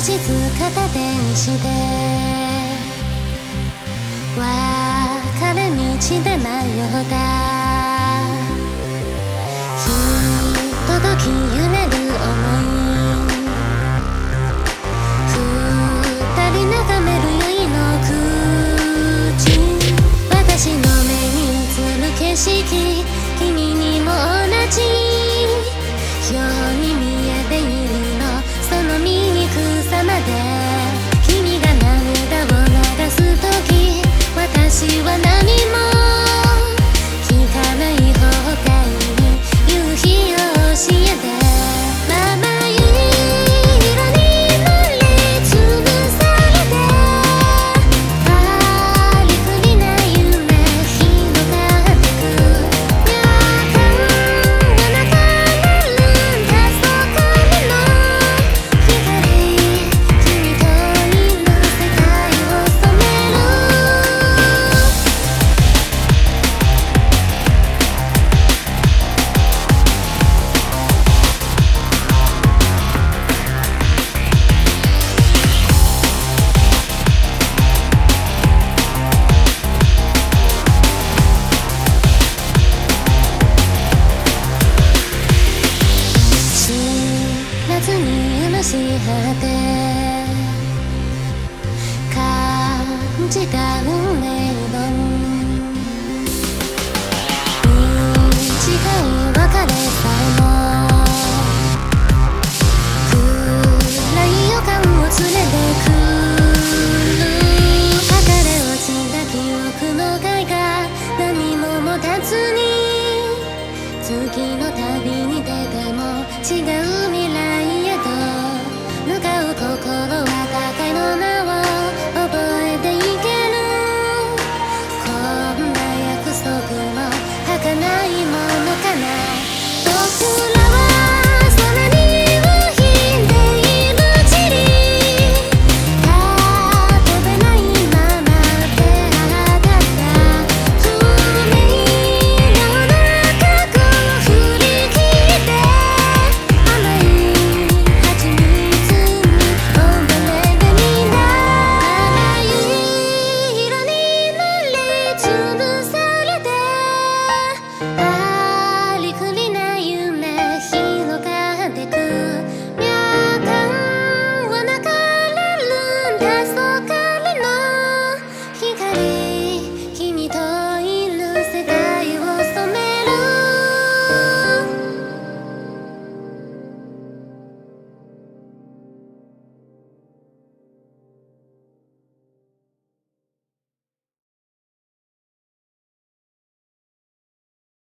静か電子で分かれ道で迷ったひととき揺れる想い二人眺める宵の口私の目に映る景色君にも同じように見えているのその醜さまで君が涙を流す時私は何も聞かない方がいい夕日を教えてまま色に塗りつぶされてありふりな夢広がってく夜間がなくなるんだそこにも光君といる世界を染める知らずに許し果て感じた運命の短い別れさえも